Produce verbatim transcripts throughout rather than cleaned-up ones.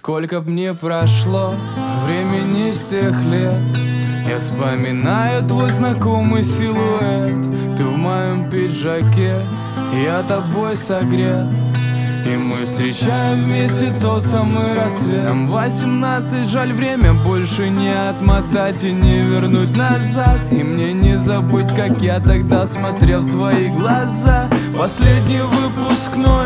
Сколько б ни прошло времени с тех лет, я вспоминаю твой знакомый силуэт. Ты в моем пиджаке, я тобой согрет, и мы встречаем вместе тот самый рассвет. Нам восемнадцать, жаль, время больше не отмотать и не вернуть назад. И мне не забыть, как я тогда смотрел в твои глаза. Последний выпускной,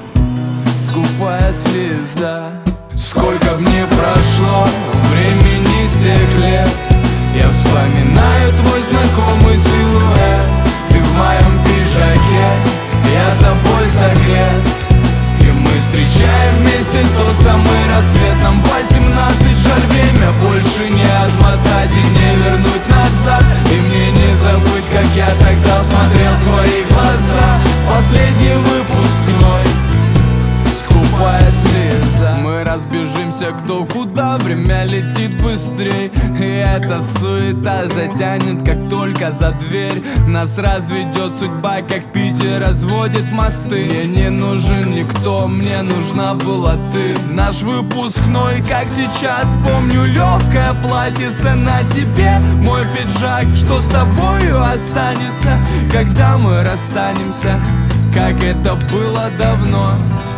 скупая слеза. Сколько б ни прошло времени с тех лет, я вспоминаю твой знакомый силуэт. Ты в моем пиджаке, я тобой согрет, и мы встречаем вместе тот самый рассвет. Нам восемнадцать, жаль, время больше не отмотать и не вернуть назад. И мне не забыть, как я тогда смотрел в твои глаза. Последний выпускной, скупая слеза. Мы разбежимся кто куда, время летит быстрей, и эта суета затянет, как только за дверь нас разведет судьба, как Питер разводит мосты. Мне не нужен никто, мне нужна была ты. Наш выпускной, как сейчас помню, легкое платьице на тебе, мой пиджак, что с тобою останется, когда мы расстанемся, как это было давно.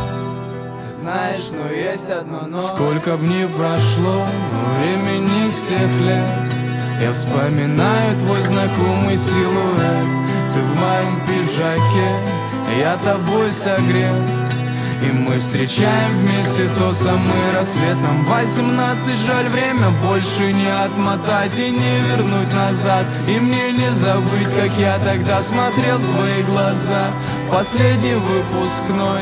Знаешь, но есть одно но. Сколько б ни прошло времени с тех лет, я вспоминаю твой знакомый силуэт. Ты в моем пиджаке, я тобой согрет, и мы встречаем вместе тот самый рассвет. Нам восемнадцать, жаль, время больше не отмотать и не вернуть назад. И мне не забыть, как я тогда смотрел в твои глаза. Последний выпускной,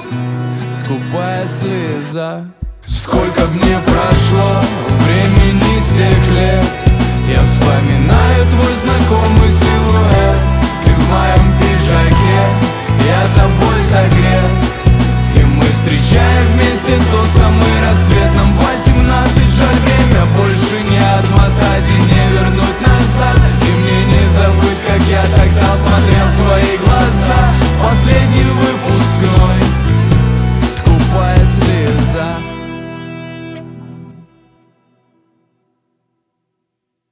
скупая слеза. Сколько б ни прошло времени с тех лет, я вспоминаю твой знакомый силуэт.